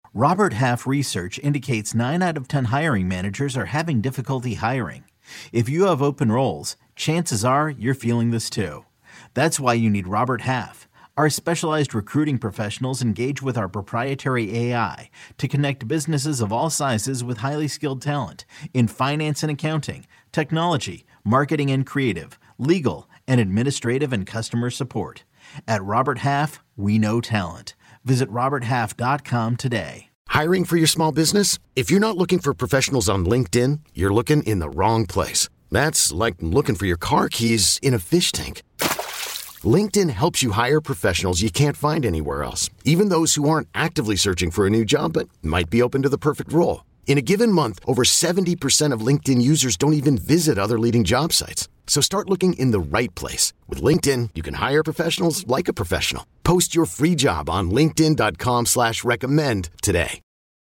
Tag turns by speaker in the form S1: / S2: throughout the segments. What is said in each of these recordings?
S1: Robert Half research indicates 9 out of 10 hiring managers are having difficulty hiring. If you have open roles, chances are you're feeling this too. That's why you need Robert Half. Our specialized recruiting professionals engage with our proprietary AI to connect businesses of all sizes with highly skilled talent in finance and accounting, technology, marketing and creative, legal, and administrative and customer support. At Robert Half, we know talent. Visit roberthalf.com today.
S2: Hiring for your small business? If you're not looking for professionals on LinkedIn, you're looking in the wrong place. That's like looking for your car keys in a fish tank. LinkedIn helps you hire professionals you can't find anywhere else, even those who aren't actively searching for a new job but might be open to the perfect role. In a given month, over 70% of LinkedIn users don't even visit other leading job sites. So start looking in the right place. With LinkedIn, you can hire professionals like a professional. Post your free job on linkedin.com/recommend today.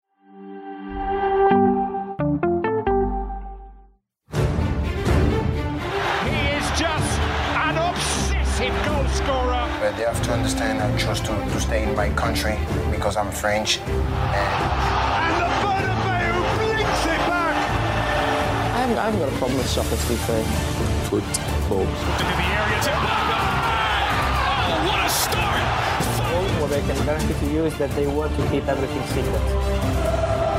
S3: But they have to understand I chose to stay in my country because I'm French.
S4: And the Bernabeu blinks it back!
S5: I haven't got a problem with soccer, to be fair.
S6: Football.
S4: Into the area to... Oh, what a start!
S5: What I can guarantee to you is that they want to keep everything secret.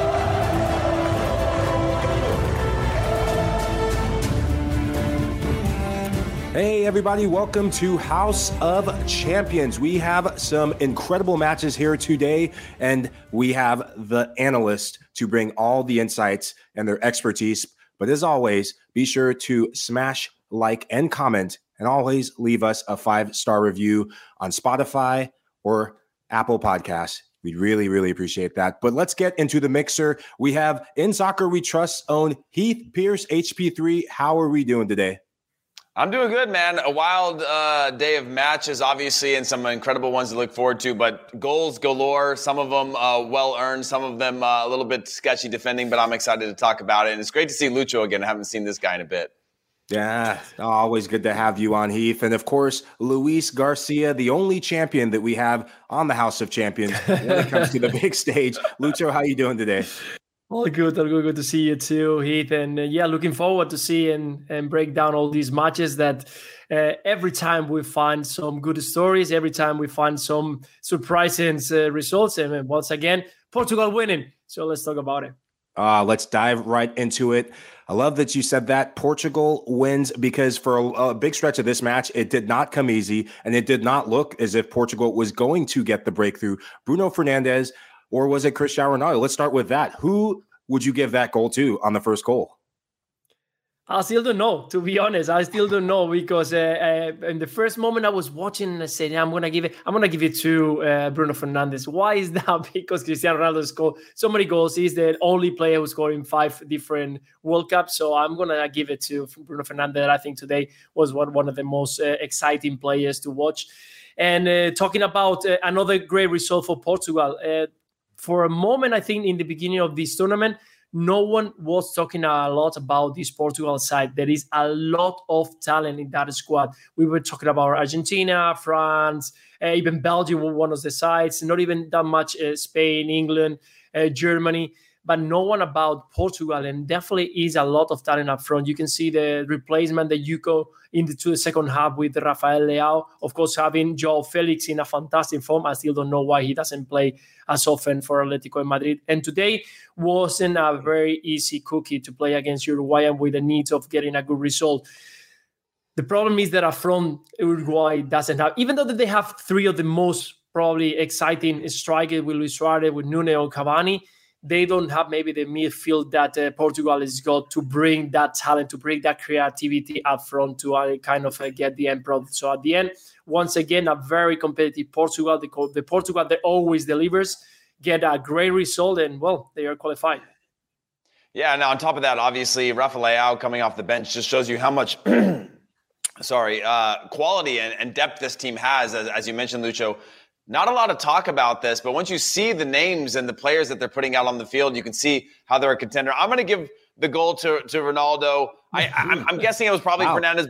S6: Hey everybody, welcome to House of Champions. We have some incredible matches here today, and we have the analysts to bring all the insights and their expertise. But as always, be sure to smash like and comment, and always leave us a 5-star review on Spotify or Apple Podcasts. We'd really, really appreciate that. But let's get into the mixer. We have In Soccer We Trust's own Heath Pearce, HP3. How are we doing today?
S7: I'm doing good, man. A wild day of matches, obviously, and some incredible ones to look forward to, but goals galore, some of them well-earned, some of them a little bit sketchy defending, but I'm excited to talk about it. And it's great to see Lucho again. I haven't seen this guy in a bit.
S6: Yeah, always good to have you on, Heath. And, of course, Luis Garcia, the only champion that we have on the House of Champions when it comes to the big stage. Lucho, how you doing today?
S8: All good. Good to see you too, Heath. And looking forward to see and break down all these matches that every time we find some good stories, every time we find some surprising results. And once again, Portugal winning. So let's talk about it.
S6: Let's dive right into it. I love that you said that Portugal wins because for a big stretch of this match, it did not come easy and it did not look as if Portugal was going to get the breakthrough. Bruno Fernandes, or was it Cristiano Ronaldo? Let's start with that. Who would you give that goal to on the first goal?
S8: I still don't know, to be honest. I still don't know because in the first moment I was watching and I said, I'm gonna give it to Bruno Fernandes. Why is that? Because Cristiano Ronaldo scored so many goals. He's the only player who scored in 5 different World Cups. So I'm gonna give it to Bruno Fernandes. I think today was one of the most exciting players to watch. And talking about another great result for Portugal. For a moment, I think in the beginning of this tournament, no one was talking a lot about this Portugal side. There is a lot of talent in that squad. We were talking about Argentina, France, even Belgium were one of the sides, not even that much Spain, England, Germany, but no one about Portugal. And definitely is a lot of talent up front. You can see the replacement that you go into the second half with Rafael Leao. Of course, having Joao Felix in a fantastic form. I still don't know why he doesn't play as often for Atletico de Madrid. And today wasn't a very easy cookie to play against Uruguay and with the needs of getting a good result. The problem is that up front, Uruguay doesn't have, even though they have 3 of the most probably exciting strikers with Luis Suarez, with Nuno and Cavani, they don't have maybe the midfield that Portugal has got to bring that talent, to bring that creativity up front to kind of get the end product. So at the end, once again, a very competitive Portugal. The Portugal that always delivers, get a great result, and, well, they are qualified.
S7: Yeah, and on top of that, obviously, Rafael Leao coming off the bench just shows you how much quality and depth this team has, as you mentioned, Lucho. Not a lot of talk about this, but once you see the names and the players that they're putting out on the field, you can see how they're a contender. I'm going to give the goal to Ronaldo. I'm guessing it was probably Fernandes, but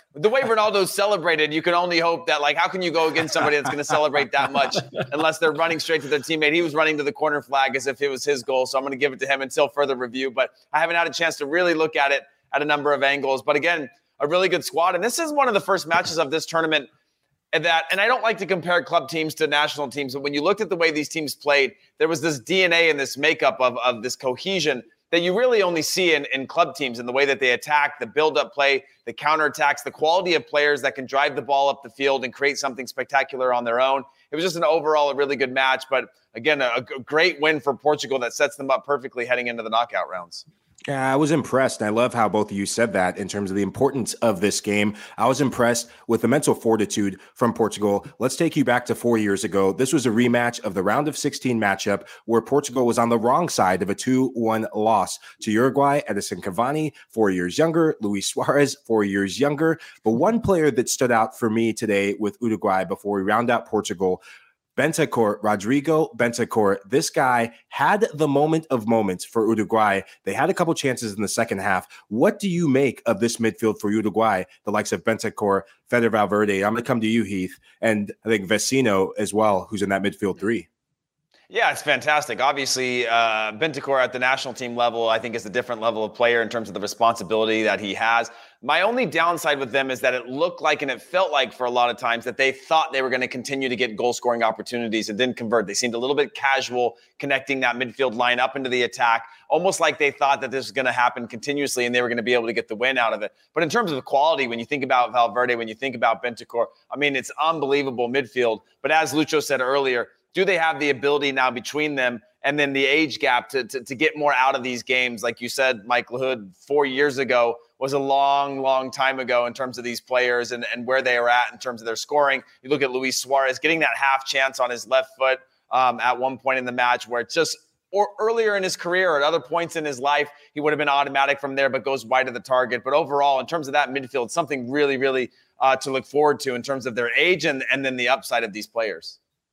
S7: the way Ronaldo celebrated, you can only hope that, like, how can you go against somebody that's going to celebrate that much unless they're running straight to their teammate? He was running to the corner flag as if it was his goal. So I'm going to give it to him until further review. But I haven't had a chance to really look at it at a number of angles. But again, a really good squad. And this is one of the first matches of this tournament and I don't like to compare club teams to national teams, but when you looked at the way these teams played, there was this DNA and this makeup of this cohesion that you really only see in club teams, in the way that they attack, the build-up play, the counterattacks, the quality of players that can drive the ball up the field and create something spectacular on their own. It was just a really good match. But again, a great win for Portugal that sets them up perfectly heading into the knockout rounds.
S6: Yeah, I was impressed. I love how both of you said that in terms of the importance of this game. I was impressed with the mental fortitude from Portugal. Let's take you back to 4 years ago. This was a rematch of the round of 16 matchup where Portugal was on the wrong side of a 2-1 loss to Uruguay. Edinson Cavani, 4 years younger. Luis Suarez, 4 years younger. But one player that stood out for me today with Uruguay before we round out Portugal, Bentancur, Rodrigo Bentancur. This guy had the moment of moments for Uruguay. They had a couple chances in the second half. What do you make of this midfield for Uruguay, the likes of Bentancur, Fede Valverde? I'm going to come to you, Heath, and I think Vecino as well, who's in that midfield three.
S7: Yeah, it's fantastic. Obviously, Bentancur at the national team level, I think, is a different level of player in terms of the responsibility that he has. My only downside with them is that it looked like and it felt like for a lot of times that they thought they were going to continue to get goal-scoring opportunities and didn't convert. They seemed a little bit casual connecting that midfield line up into the attack, almost like they thought that this was going to happen continuously and they were going to be able to get the win out of it. But in terms of the quality, when you think about Valverde, when you think about Bentancur, I mean, it's unbelievable midfield. But as Lucho said earlier, do they have the ability now between them and then the age gap to get more out of these games? Like you said, Mike Lahoud, 4 years ago was a long, long time ago in terms of these players and where they are at in terms of their scoring. You look at Luis Suarez getting that half chance on his left foot at one point in the match where it's just or earlier in his career or at other points in his life, he would have been automatic from there, but goes wide of the target. But overall, in terms of that midfield, something really, really to look forward to in terms of their age and then the upside of these players.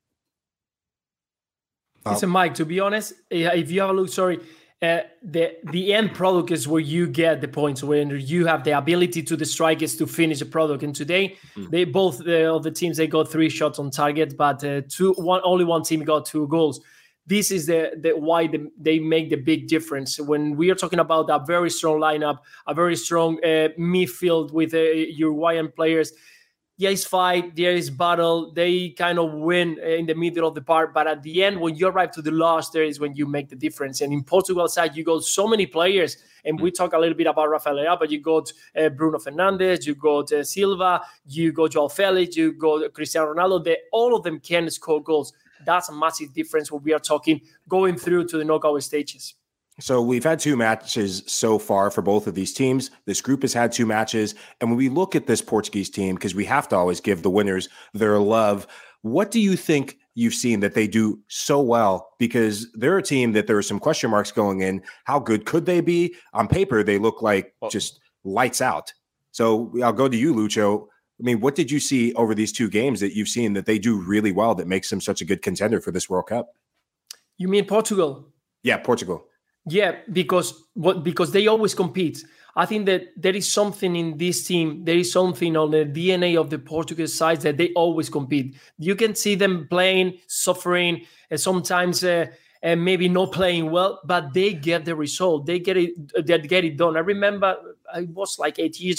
S8: Listen, Mike, to be honest, if you have a look, the end product is where you get the points, when you have the ability to the strikers to finish the product. And today, they both of the teams, they got 3 shots on target, but only one team got 2 goals. This is the why they make the big difference. When we are talking about a very strong lineup, a very strong midfield with Uruguayan players, there is fight, there is battle. They kind of win in the middle of the park. But at the end, when you arrive to the last, there is when you make the difference. And in Portugal side, you got so many players. And we talk a little bit about Rafael Leao, but you got Bruno Fernandes, you got Silva, you got Joao Felix, you got Cristiano Ronaldo. All of them can score goals. That's a massive difference when we are talking going through to the knockout stages.
S6: So we've had 2 matches so far for both of these teams. This group has had 2 matches. And when we look at this Portuguese team, because we have to always give the winners their love, what do you think you've seen that they do so well? Because they're a team that there are some question marks going in. How good could they be? On paper, they look like just lights out. So I'll go to you, Lucho. I mean, what did you see over these 2 games that you've seen that they do really well that makes them such a good contender for this World Cup?
S8: You mean Portugal?
S6: Yeah, Portugal.
S8: Yeah, because they always compete. I think that there is something in this team. There is something on the DNA of the Portuguese side that they always compete. You can see them playing, suffering, and sometimes maybe not playing well, but they get the result. They get it done. I remember it was like 6 years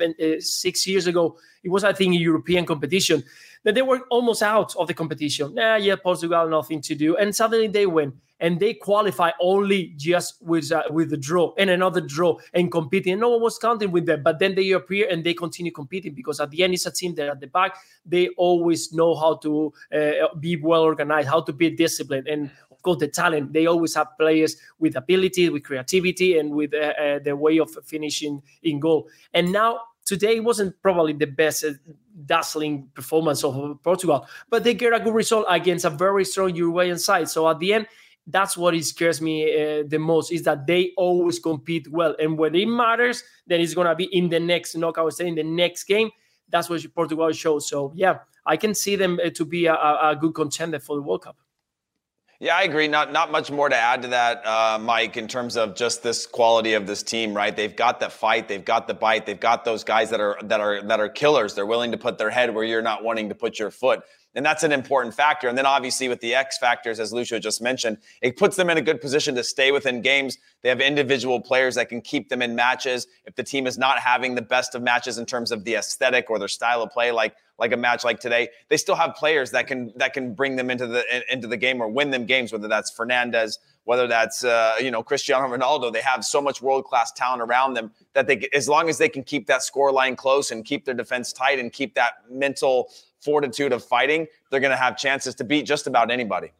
S8: ago. It was, I think, a European competition that they were almost out of the competition. Portugal, nothing to do, and suddenly they win. And they qualify only just with the draw and another draw and competing. No one was counting with them, but then they appear and they continue competing because at the end, it's a team that at the back, they always know how to be well organized, how to be disciplined. And of course, the talent, they always have players with ability, with creativity, and with the way of finishing in goal. And now, today wasn't probably the best dazzling performance of Portugal, but they get a good result against a very strong Uruguayan side. So at the end, that's what it scares me the most, is that they always compete well. And when it matters, then it's going to be in the next knockout stage, in the next game. That's what Portugal shows. So, yeah, I can see them to be a good contender for the World Cup.
S7: Yeah, I agree. Not much more to add to that, Mike, in terms of just this quality of this team, right? They've got the fight, they've got the bite, they've got those guys that are killers. They're willing to put their head where you're not wanting to put your foot. And that's an important factor. And then obviously with the X factors, as Lucho just mentioned, it puts them in a good position to stay within games. They have individual players that can keep them in matches. If the team is not having the best of matches in terms of the aesthetic or their style of play, like a match like today, they still have players that can bring them into the game or win them games, whether that's Fernandez, whether that's Cristiano Ronaldo. They have so much world-class talent around them that as long as they can keep that score line close and keep their defense tight and keep that mental fortitude of fighting, they're going to have chances to beat just about anybody.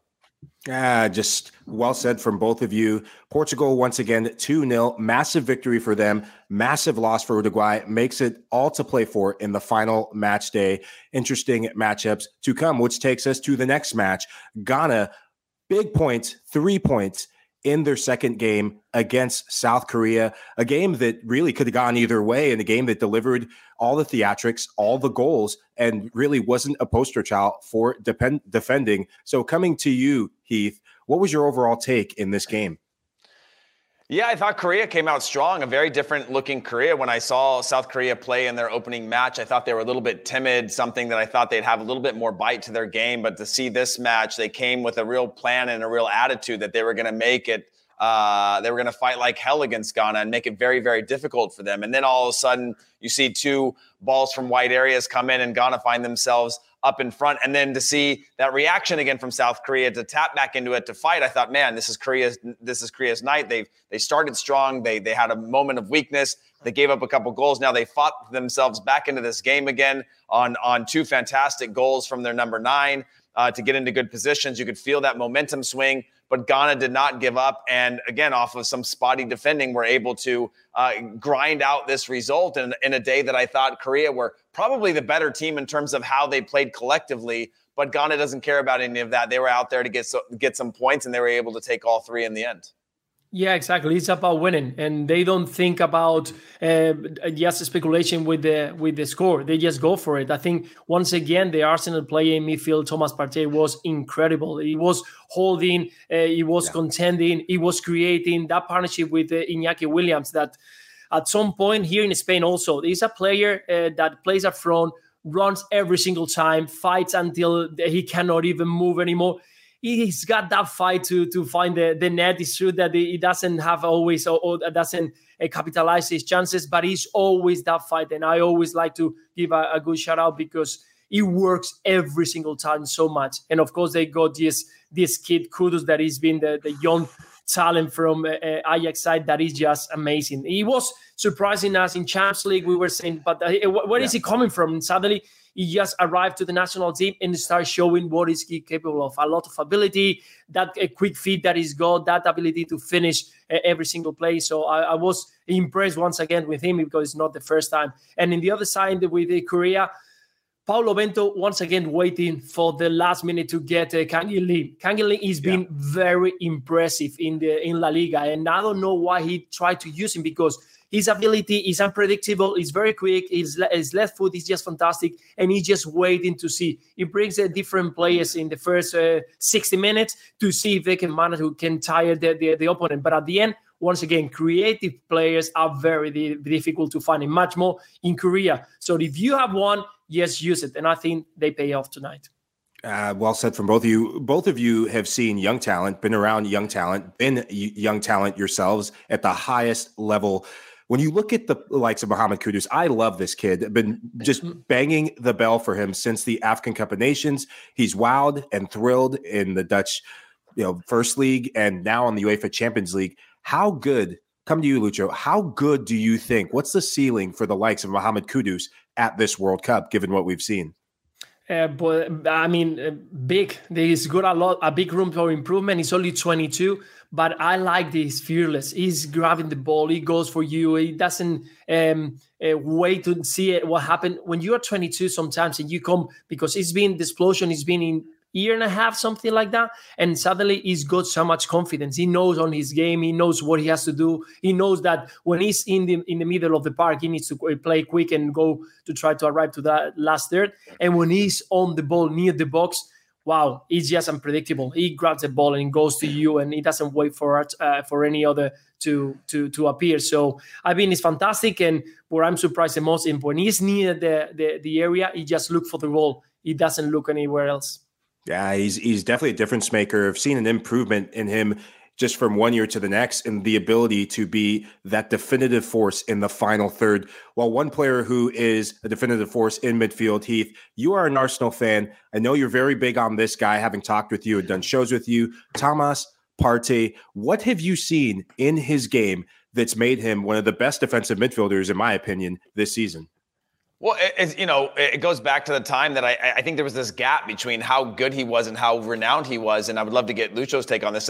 S6: Just well said from both of you. Portugal, once again, 2-0. Massive victory for them. Massive loss for Uruguay. Makes it all to play for in the final match day. Interesting matchups to come, which takes us to the next match. Ghana, big points, 3 points in their second game against South Korea, a game that really could have gone either way, and a game that delivered all the theatrics, all the goals, and really wasn't a poster child for defending. So coming to you, Heath, what was your overall take in this game?
S7: Yeah, I thought Korea came out strong, a very different looking Korea. When I saw South Korea play in their opening match, I thought they were a little bit timid, something that I thought they'd have a little bit more bite to their game. But to see this match, they came with a real plan and a real attitude that they were going to make it. They were going to fight like hell against Ghana and make it very, very difficult for them. And then all of a sudden, you see 2 balls from wide areas come in and Ghana find themselves up in front. And then to see that reaction again from South Korea to tap back into it to fight, I thought, man, this is Korea's night. They started strong. They had a moment of weakness. They gave up a couple goals. Now they fought themselves back into this game again on 2 fantastic goals from their number 9 to get into good positions. You could feel that momentum swing. But Ghana did not give up. And again, off of some spotty defending, were able to grind out this result in a day that I thought Korea were probably the better team in terms of how they played collectively. But Ghana doesn't care about any of that. They were out there to get some points, and they were able to take all 3 in the end.
S8: Yeah, exactly. It's about winning, and they don't think about just speculation with the score. They just go for it. I think once again the Arsenal player in midfield, Thomas Partey, was incredible. He was holding, he was contending, he was creating that partnership with Iñaki Williams. That at some point here in Spain also, he's a player that plays up front, runs every single time, fights until he cannot even move anymore. He's got that fight to find the net. It's true that he doesn't have always or doesn't capitalize his chances, but he's always that fight. And I always like to give a good shout out because he works every single time so much. And of course, they got this kid, Kudus, that he's been the young talent from Ajax side that is just amazing. He was surprising us in Champions League. We were saying, but where is he coming from? And suddenly, he just arrived to the national team and started showing what is he capable of. A lot of ability, that quick feet that he's got, that ability to finish every single play. So I was impressed once again with him because it's not the first time. And in the other side with Korea, Paulo Bento once again waiting for the last minute to get Kang In-lee. Kang In-lee is been very impressive in La Liga, and I don't know why he tried to use him because his ability is unpredictable. He's very quick. His left foot is just fantastic. And he's just waiting to see. He brings different players in the first 60 minutes to see if they can manage to tire the opponent. But at the end, once again, creative players are very difficult to find, and much more in Korea. So if you have one, yes, use it. And I think they pay off tonight.
S6: Well said from both of you. Both of you have seen young talent, been around young talent, been young talent yourselves at the highest level. When you look at the likes of Mohamed Kudus, I love this kid. I've been just banging the bell for him since the African Cup of Nations. He's wowed and thrilled in the Dutch, First League and now in the UEFA Champions League. How good, come to you, Lucho, how good do you think, what's the ceiling for the likes of Mohamed Kudus at this World Cup, given what we've seen?
S8: But I mean, big. He's got a big room for improvement. He's only 22, but I like this fearless. He's grabbing the ball. He goes for you. He doesn't wait to see what happened. When you are 22 sometimes and you come, because it's been the explosion, it's been in year and a half, something like that. And suddenly he's got so much confidence. He knows on his game. He knows what he has to do. He knows that when he's in the middle of the park, he needs to play quick and go to try to arrive to that last third. And when he's on the ball near the box, wow, he's just unpredictable. He grabs the ball and goes to you, and he doesn't wait for any other to appear. So I mean, it's fantastic. And where I'm surprised the most, when he's near the area, he just look for the ball. He doesn't look anywhere else.
S6: Yeah, he's definitely a difference maker. I've seen an improvement in him just from one year to the next, and the ability to be that definitive force in the final third. While one player who is a definitive force in midfield, Heath, you are an Arsenal fan. I know you're very big on this guy, having talked with you and done shows with you. Thomas Partey, what have you seen in his game that's made him one of the best defensive midfielders, in my opinion, this season?
S7: Well, it goes back to the time that I think there was this gap between how good he was and how renowned he was. And I would love to get Lucho's take on this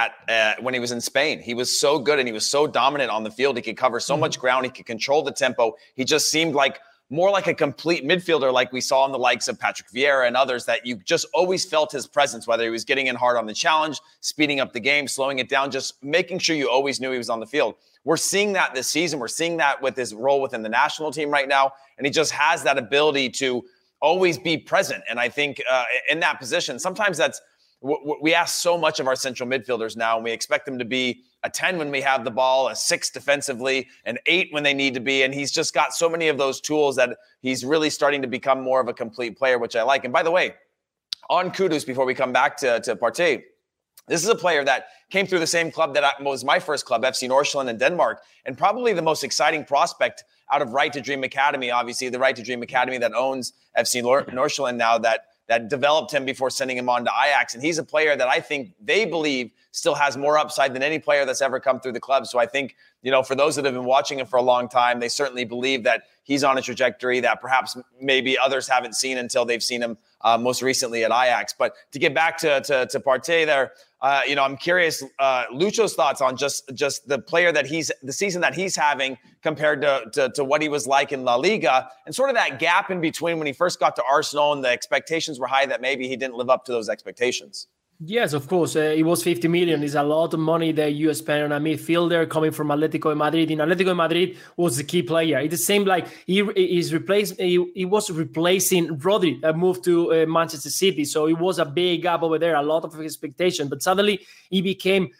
S7: when he was in Spain. He was so good and he was so dominant on the field. He could cover so much ground. He could control the tempo. He just seemed like more like a complete midfielder, like we saw in the likes of Patrick Vieira and others, that you just always felt his presence, whether he was getting in hard on the challenge, speeding up the game, slowing it down, just making sure you always knew he was on the field. We're seeing that this season. We're seeing that with his role within the national team right now. And he just has that ability to always be present. And I think in that position, sometimes that's, we ask so much of our central midfielders now, and we expect them to be a 10 when we have the ball, a 6 defensively, an 8 when they need to be. And he's just got so many of those tools that he's really starting to become more of a complete player, which I like. And by the way, on Kudus, before we come back to Partey, this is a player that came through the same club that was my first club, FC Nordsjælland in Denmark, and probably the most exciting prospect out of Right to Dream Academy, obviously the Right to Dream Academy that owns FC Nordsjælland now, that developed him before sending him on to Ajax. And he's a player that I think they believe still has more upside than any player that's ever come through the club. So I think, for those that have been watching him for a long time, they certainly believe that he's on a trajectory that perhaps maybe others haven't seen until they've seen him most recently at Ajax. But to get back to Partey there, I'm curious, Lucho's thoughts on just the player the season that he's having compared to what he was like in La Liga, and sort of that gap in between when he first got to Arsenal and the expectations were high that maybe he didn't live up to those expectations.
S8: Yes, of course. It was 50 million. It's a lot of money that you spend on a midfielder coming from Atletico de Madrid. In Atletico de Madrid was the key player. It seemed like he was replacing Rodri that moved to Manchester City. So it was a big gap over there, a lot of expectation. But suddenly he became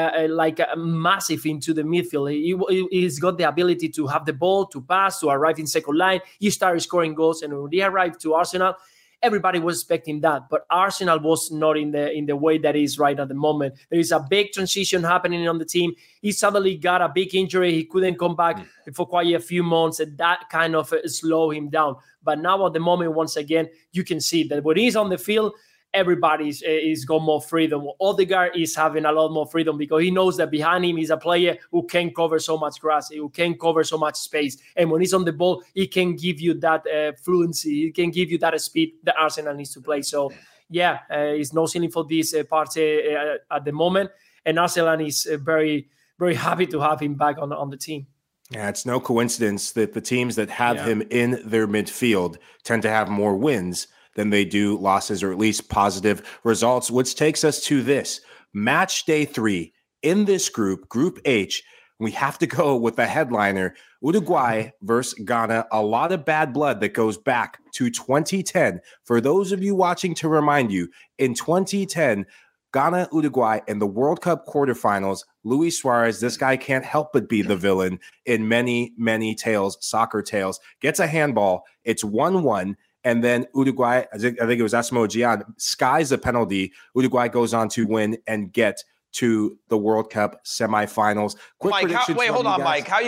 S8: massive into the midfield. He's got the ability to have the ball, to pass, to arrive in second line. He started scoring goals, and when he arrived to Arsenal, everybody was expecting that, but Arsenal was not in the way that is right at the moment. There is a big transition happening on the team. He suddenly got a big injury. He couldn't come back for quite a few months, and that kind of slowed him down. But now at the moment, once again, you can see that when he's on the field, everybody's is got more freedom. Odegaard is having a lot more freedom because he knows that behind him is a player who can cover so much grass, who can cover so much space. And when he's on the ball, he can give you that fluency. He can give you that speed that Arsenal needs to play. So, it's no ceiling for this party at the moment. And Arsenal is very, very happy to have him back on the team.
S6: Yeah, it's no coincidence that the teams that have him in their midfield tend to have more wins than they do losses, or at least positive results, which takes us to this. Match day 3 in this group, Group H. We have to go with the headliner, Uruguay versus Ghana. A lot of bad blood that goes back to 2010. For those of you watching, to remind you, in 2010, Ghana, Uruguay in the World Cup quarterfinals, Luis Suarez, this guy can't help but be the villain in many, many tales, soccer tales, gets a handball. It's 1-1. And then Uruguay, I think it was Asamoah Gyan, skies a penalty. Uruguay goes on to win and get to the World Cup semifinals.
S7: Mike, hold on, Mike. How you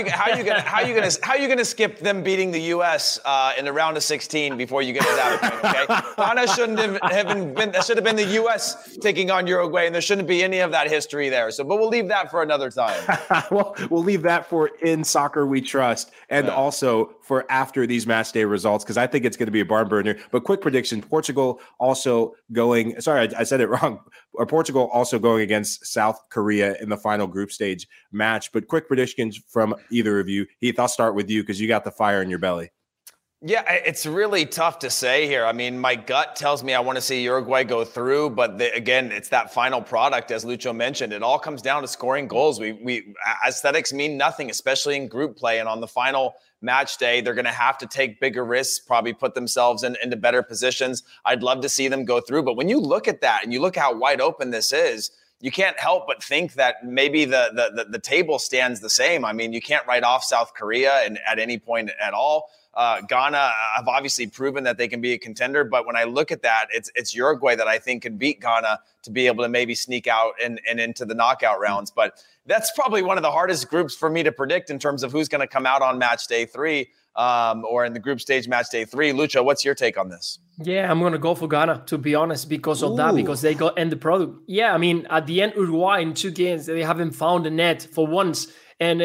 S7: gonna skip them beating the U.S. In the round of 16 before you get to that point? Okay, Ghana shouldn't have been. That should have been the U.S. taking on Uruguay, and there shouldn't be any of that history there. So, but we'll leave that for another time.
S6: Well, we'll leave that for In Soccer We Trust, and also for after these match day results, because I think it's going to be a barn burner. But quick prediction: Portugal also going. Sorry, I said it wrong. Portugal also going against South Korea in the final group stage match. But quick predictions from either of you. Heath, I'll start with you because you got the fire in your belly.
S7: Yeah, it's really tough to say here. I mean, my gut tells me I want to see Uruguay go through, but again, it's that final product, as Lucho mentioned. It all comes down to scoring goals. We aesthetics mean nothing, especially in group play. And on the final match day, they're going to have to take bigger risks, probably put themselves into better positions. I'd love to see them go through. But when you look at that and you look how wide open this is, you can't help but think that maybe the table stands the same. I mean, you can't write off South Korea and at any point at all. Ghana have obviously proven that they can be a contender, but when I look at that, it's Uruguay that I think can beat Ghana to be able to maybe sneak out and into the knockout rounds. But that's probably one of the hardest groups for me to predict in terms of who's going to come out on match day 3 or in the group stage match day 3. Lucho, what's your take on this?
S8: Yeah, I'm going to go for Ghana, to be honest, because of that, because they got end the product. Yeah, I mean, at the end, Uruguay in 2 games, they haven't found a net for once. And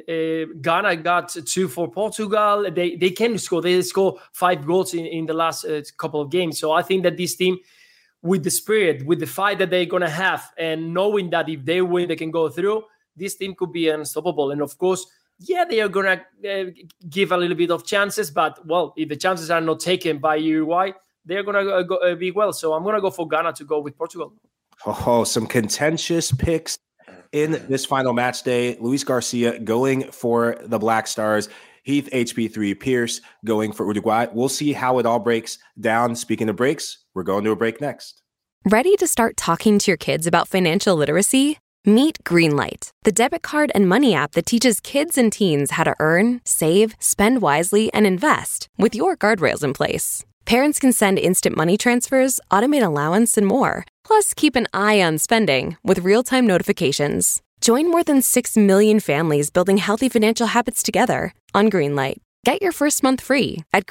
S8: Ghana got 2 for Portugal. They can score. They score 5 goals in the last couple of games. So I think that this team, with the spirit, with the fight that they're going to have, and knowing that if they win, they can go through, this team could be unstoppable. And of course, yeah, they are going to give a little bit of chances. But, well, if the chances are not taken by Uruguay, they're going to be well. So I'm going to go for Ghana to go with Portugal.
S6: Oh, some contentious picks in this final match day. Luis Garcia going for the Black Stars. Heath HP3 Pierce going for Uruguay. We'll see how it all breaks down. Speaking of breaks, we're going to a break next.
S9: Ready to start talking to your kids about financial literacy? Meet Greenlight, the debit card and money app that teaches kids and teens how to earn, save, spend wisely, and invest with your guardrails in place. Parents can send instant money transfers, automate allowance, and more. Plus, keep an eye on spending with real-time notifications. Join more than 6 million families building healthy financial habits together on Greenlight. Get your first month free at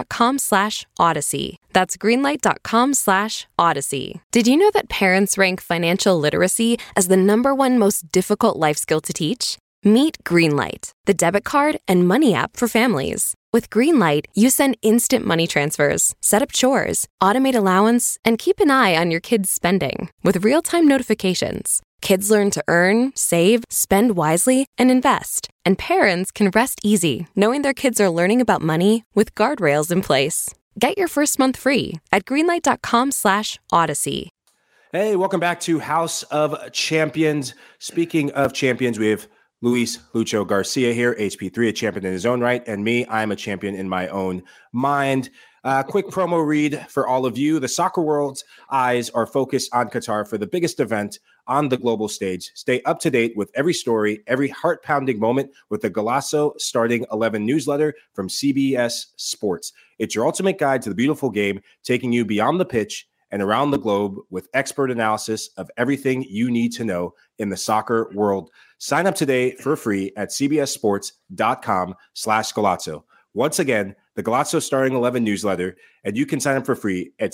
S9: greenlight.com/Odyssey. That's greenlight.com/Odyssey. Did you know that parents rank financial literacy as the #1 most difficult life skill to teach? Meet Greenlight, the debit card and money app for families. With Greenlight, you send instant money transfers, set up chores, automate allowance, and keep an eye on your kids' spending with real-time notifications. Kids learn to earn, save, spend wisely, and invest. And parents can rest easy knowing their kids are learning about money with guardrails in place. Get your first month free at greenlight.com/Odyssey.
S6: Hey, welcome back to House of Champions. Speaking of champions, we have Luis Lucho Garcia here, HP3, a champion in his own right, and me, I'm a champion in my own mind. Quick promo read for all of you. The soccer world's eyes are focused on Qatar for the biggest event on the global stage. Stay up to date with every story, every heart-pounding moment with the Golazo Starting 11 newsletter from CBS Sports. It's your ultimate guide to the beautiful game, taking you beyond the pitch and around the globe with expert analysis of everything you need to know in the soccer world. Sign up today for free at cbssports.com/Golazo. Once again, the Golazo Starting 11 newsletter, and you can sign up for free at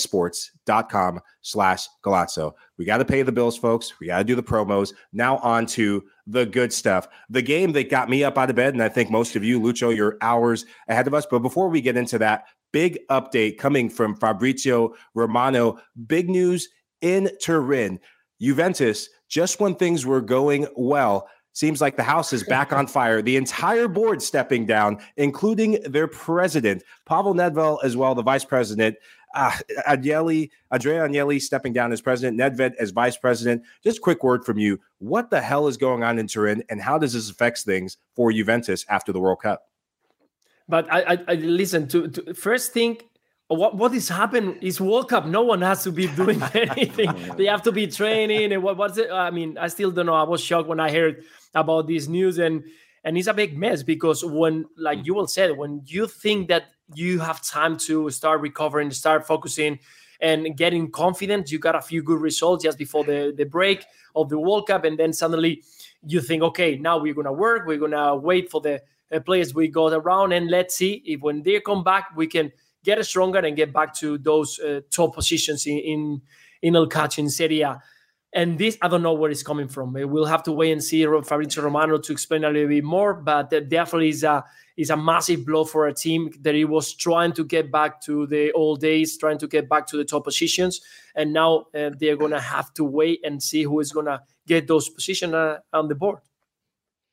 S6: cbssports.com/Golazo. We got to pay the bills, folks. We got to do the promos. Now on to the good stuff. The game that got me up out of bed, and I think most of you, Lucho, you're hours ahead of us. But before we get into that, big update coming from Fabrizio Romano. Big news in Turin. Juventus, just when things were going well, seems like the house is back on fire. The entire board stepping down, including their president, Pavel Nedved, as well, the vice president, Andrea Agnelli stepping down as president, Nedved as vice president. Just a quick word from you. What the hell is going on in Turin, and how does this affect things for Juventus after the World Cup?
S8: But I listen to first thing. What is happening is World Cup. No one has to be doing anything. They have to be training. And what's it? I mean, I still don't know. I was shocked when I heard about this news, and it's a big mess because when, like you will say, when you think that you have time to start recovering, start focusing, and getting confident, you got a few good results just before the break of the World Cup, and then suddenly you think, okay, now we're gonna work. We're gonna wait for the players we got around, and let's see if when they come back we can get stronger and get back to those top positions in El Calcio in Serie A. And this, I don't know where it's coming from. We'll have to wait and see Fabrizio Romano to explain a little bit more, but that definitely is a massive blow for a team that it was trying to get back to the old days, trying to get back to the top positions. And now they're going to have to wait and see who is going to get those positions on the board.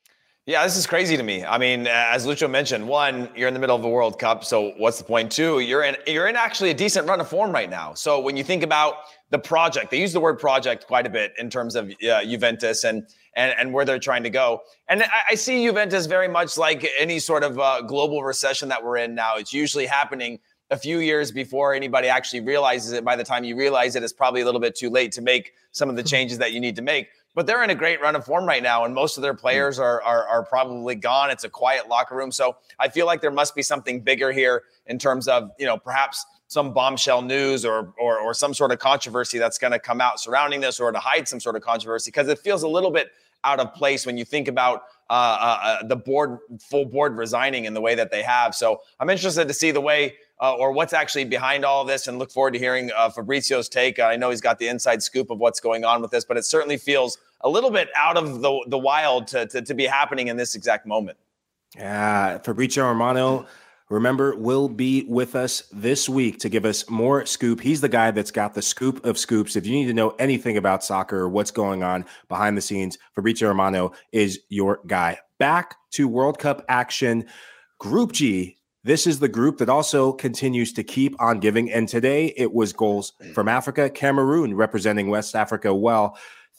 S7: Yeah, this is crazy to me. I mean, as Lucho mentioned, one, you're in the middle of a World Cup, so what's the point? Two, you're in actually a decent run of form right now. So when you think about the project, they use the word project quite a bit in terms of Juventus and where they're trying to go. And I see Juventus very much like any sort of global recession that we're in now. It's usually happening a few years before anybody actually realizes it. By the time you realize it, it's probably a little bit too late to make some of the changes that you need to make. But they're in a great run of form right now, and most of their players are probably gone. It's a quiet locker room. So I feel like there must be something bigger here in terms of, perhaps some bombshell news or some sort of controversy that's going to come out surrounding this, or to hide some sort of controversy, because it feels a little bit out of place when you think about the full board resigning in the way that they have. So I'm interested to see the way or what's actually behind all of this, and look forward to hearing Fabrizio's take. I know he's got the inside scoop of what's going on with this, but it certainly feels a little bit out of the wild to be happening in this exact moment.
S6: Yeah, Fabrizio Romano, remember, will be with us this week to give us more scoop. He's the guy that's got the scoop of scoops. If you need to know anything about soccer or what's going on behind the scenes, Fabrizio Romano is your guy. Back to World Cup action. Group G. This is the group that also continues to keep on giving. And today it was goals from Africa. Cameroon representing West Africa well.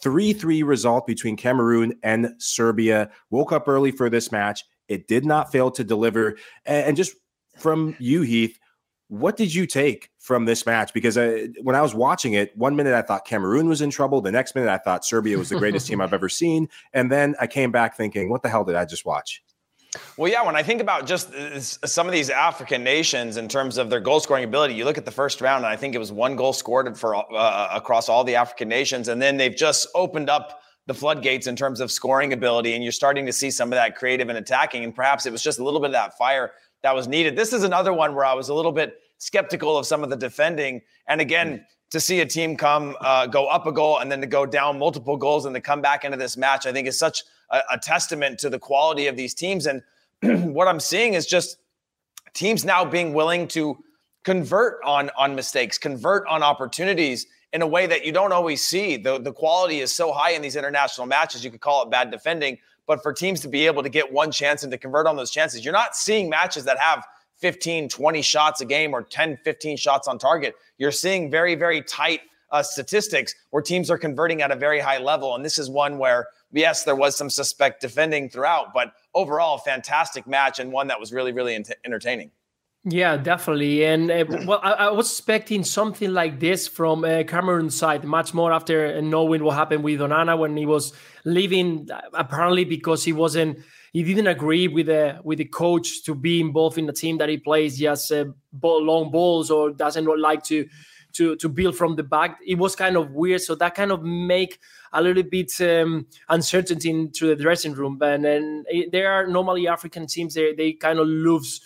S6: 3-3 result between Cameroon and Serbia. Woke up early for this match. It did not fail to deliver. And just from you, Heath, what did you take from this match? Because when I was watching it, 1 minute I thought Cameroon was in trouble. The next minute I thought Serbia was the greatest team I've ever seen. And then I came back thinking, what the hell did I just watch?
S7: Well, yeah, when I think about just some of these African nations in terms of their goal scoring ability, you look at the first round, and I think it was 1 goal scored for across all the African nations. And then they've just opened up the floodgates in terms of scoring ability, and you're starting to see some of that creative and attacking. And perhaps it was just a little bit of that fire that was needed. This is another one where I was a little bit skeptical of some of the defending. And again, to see a team go up a goal and then to go down multiple goals and to come back into this match, I think is such a testament to the quality of these teams. And what I'm seeing is just teams now being willing to convert on mistakes, convert on opportunities in a way that you don't always see. The quality is so high in these international matches, you could call it bad defending, but for teams to be able to get one chance and to convert on those chances, you're not seeing matches that have 15, 20 shots a game or 10, 15 shots on target. You're seeing very, very tight statistics where teams are converting at a very high level. And this is one where, yes, there was some suspect defending throughout, but overall, fantastic match and one that was really, really entertaining.
S8: Yeah, definitely. And I was expecting something like this from Cameroon's side, much more after knowing what happened with Onana when he was leaving, apparently because he didn't agree with the coach to be involved in the team that he plays just long balls or doesn't like to build from the back. It was kind of weird. So that kind of make a little bit uncertainty into the dressing room. And then there are normally African teams, they kind of lose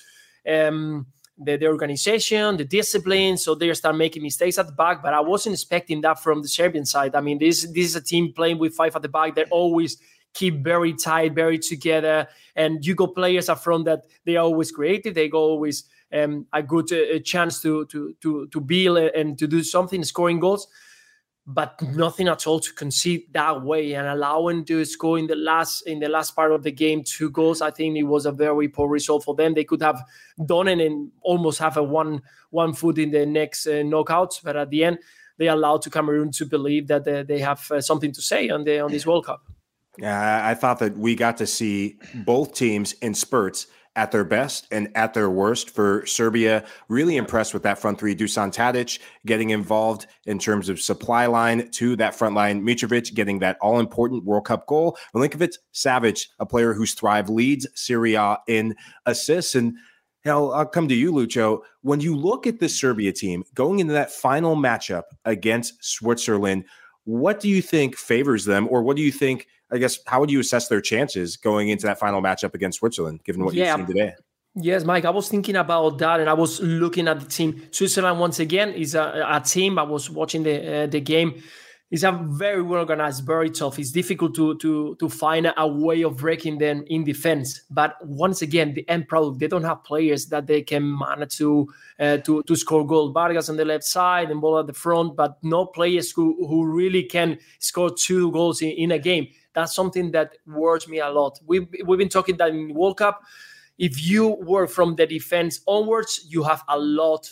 S8: the organization, the discipline. So they start making mistakes at the back. But I wasn't expecting that from the Serbian side. I mean, this is a team playing with 5 at the back. They always keep very tight, very together. And you got players up front that they are always creative. They go always a good chance to build and to do something, scoring goals, but nothing at all to concede that way and allowing to score in the last part of the game 2 goals. I think it was a very poor result for them. They could have done it and almost have a one foot in the next knockouts, but at the end they allowed to Cameroon to believe that they have something to say on this World Cup.
S6: Yeah, I thought that we got to see both teams in spurts at their best and at their worst. For Serbia, really impressed with that front three. Dusan Tadic getting involved in terms of supply line to that front line. Mitrovic getting that all-important World Cup goal. Milinkovic-Savic, a player whose thrive, leads Serie A in assists. And hell, I'll come to you, Lucho. When you look at this Serbia team going into that final matchup against Switzerland, what do you think favors them, or what do you think, I guess, how would you assess their chances going into that final matchup against Switzerland, given what you've seen today?
S8: Yes, Mike, I was thinking about that, and I was looking at the team. Switzerland, once again, is a team. I was watching the game. It's a very well organized, very tough. It's difficult to find a way of breaking them in defense. But once again, the end product, they don't have players that they can manage to score goals. Vargas on the left side and Ball at the front, but no players who really can score 2 goals in a game. That's something that worries me a lot. We've been talking that in World Cup. If you work from the defense onwards, you have a lot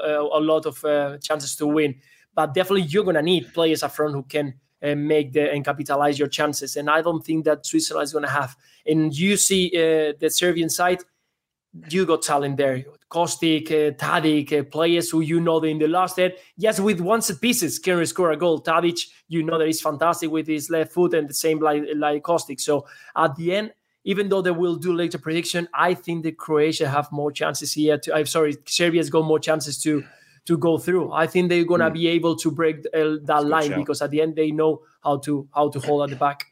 S8: of chances to win. But definitely you're going to need players up front who can make and capitalize your chances. And I don't think that Switzerland is going to have. And you see the Serbian side, you got talent there. Kostic, Tadic, players who you know in the last end, yes, with one set pieces can score a goal. Tadic, you know that he's fantastic with his left foot, and the same like Kostic. So at the end, even though they will do later prediction, I think that Croatia have more chances here. Serbia's got more chances to go through. I think they're gonna be able to break that line because at the end they know how to hold at the back.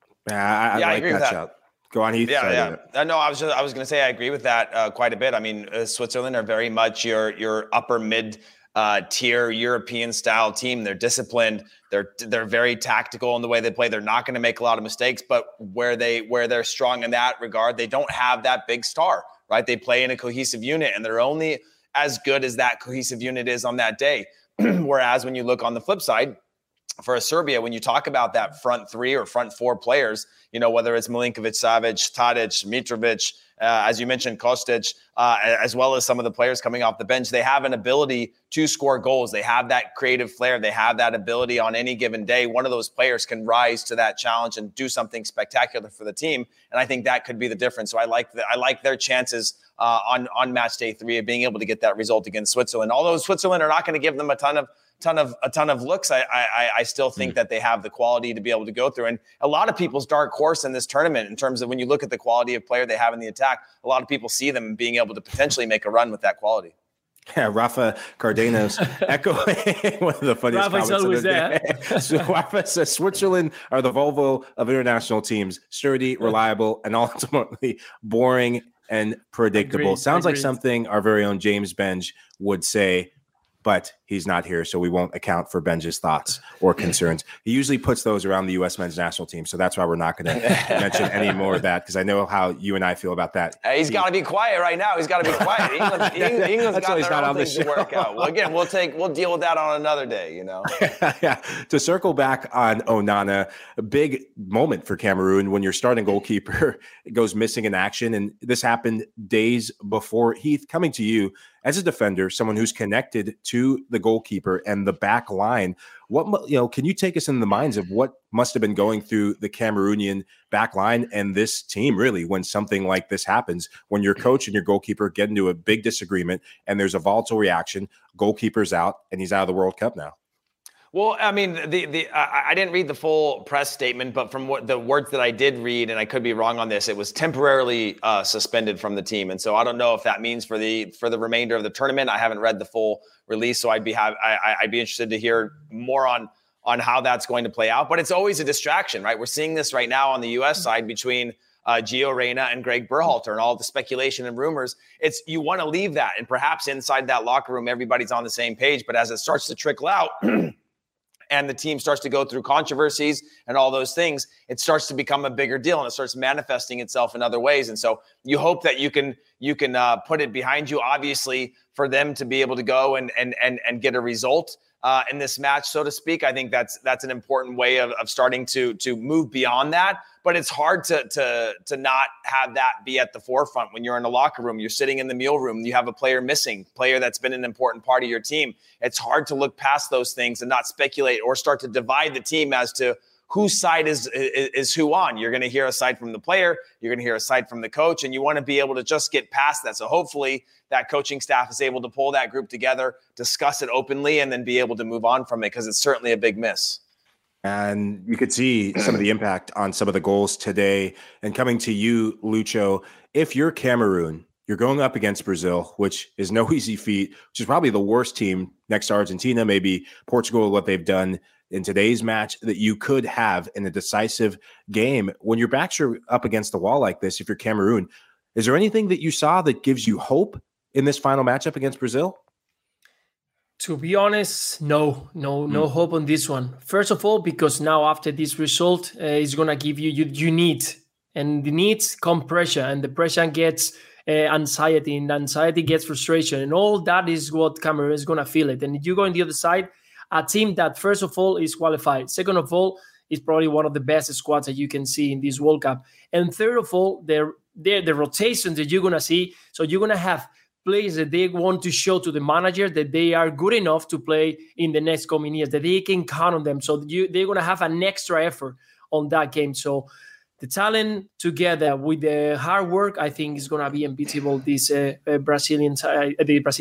S6: I like agree that shot. Go on, Heath.
S7: Yeah. No, I was going to say I agree with that quite a bit. I mean, Switzerland are very much your upper mid tier European style team. They're disciplined. They're very tactical in the way they play. They're not going to make a lot of mistakes, but where they're strong in that regard, they don't have that big star, right? They play in a cohesive unit, and they're only as good as that cohesive unit is on that day. Whereas when you look on the flip side, for Serbia, when you talk about that front 3 or front 4 players, whether it's Milinkovic, Savic, Tadic, Mitrovic, as you mentioned, Kostic, as well as some of the players coming off the bench, they have an ability to score goals. They have that creative flair. They have that ability on any given day. One of those players can rise to that challenge and do something spectacular for the team. And I think that could be the difference. So I like their chances on match day 3 of being able to get that result against Switzerland. Although Switzerland are not going to give them a ton of looks, I still think that they have the quality to be able to go through. And a lot of people's dark horse in this tournament, in terms of when you look at the quality of player they have in the attack, a lot of people see them being able to potentially make a run with that quality.
S6: Yeah, Rafa Cardenas echoing one of the funniest
S8: Rafa's
S6: comments
S8: always
S6: of the day. So Rafa says Switzerland are the Volvo of international teams, sturdy, reliable, and ultimately boring and predictable. Sounds like something our very own James Benge would say, but he's not here, so we won't account for Benji's thoughts or concerns. He usually puts those around the U.S. men's national team, so that's why we're not going to mention any more of that, because I know how you and I feel about that.
S7: He's got to be quiet right now. He's got to be quiet. England's got their own things to work out. Well, again, we'll deal with that on another day,
S6: Yeah. To circle back on Onana, a big moment for Cameroon when your starting goalkeeper goes missing in action, and this happened days before. Heath, coming to you, as a defender, someone who's connected to the goalkeeper and the back line, can you take us in the minds of what must have been going through the Cameroonian back line and this team, really, when something like this happens, when your coach and your goalkeeper get into a big disagreement and there's a volatile reaction, goalkeeper's out, and he's out of the World Cup now?
S7: Well, I mean, I didn't read the full press statement, but from what the words that I did read, and I could be wrong on this, it was temporarily suspended from the team, and so I don't know if that means for the remainder of the tournament. I haven't read the full release, so I'd be interested to hear more on how that's going to play out. But it's always a distraction, right? We're seeing this right now on the U.S. side between Gio Reyna and Greg Berhalter and all the speculation and rumors. You want to leave that, and perhaps inside that locker room, everybody's on the same page. But as it starts to trickle out. And the team starts to go through controversies and all those things, it starts to become a bigger deal, and it starts manifesting itself in other ways. And so you hope that you can put it behind you, obviously, for them to be able to go and get a result in this match, so to speak. I think that's an important way of starting to move beyond that. But it's hard to not have that be at the forefront when you're in a locker room, you're sitting in the meal room, you have a player missing, player that's been an important part of your team. It's hard to look past those things and not speculate or start to divide the team as to whose side is who on. You're going to hear a side from the player, you're going to hear a side from the coach, and you want to be able to just get past that. So hopefully that coaching staff is able to pull that group together, discuss it openly, and then be able to move on from it, because it's certainly a big miss.
S6: And you could see some of the impact on some of the goals today. And coming to you, Lucho, if you're Cameroon, you're going up against Brazil, which is no easy feat, which is probably the worst team next to Argentina, maybe Portugal, what they've done in today's match, that you could have in a decisive game. When your backs are up against the wall like this, if you're Cameroon, is there anything that you saw that gives you hope in this final matchup against Brazil?
S8: To be honest, no hope on this one. First of all, because now after this result, it's gonna give you need, and the needs come pressure, and the pressure gets anxiety, and anxiety gets frustration, and all that is what Cameroon is gonna feel it. And you go on the other side, a team that first of all is qualified, second of all is probably one of the best squads that you can see in this World Cup, and third of all, the rotations that you're gonna see. So you're gonna have players that they want to show to the manager that they are good enough to play in the next coming years, that they can count on them. So they're going to have an extra effort on that game. So the talent together with the hard work, I think is going to be unbeatable. This Brazilian side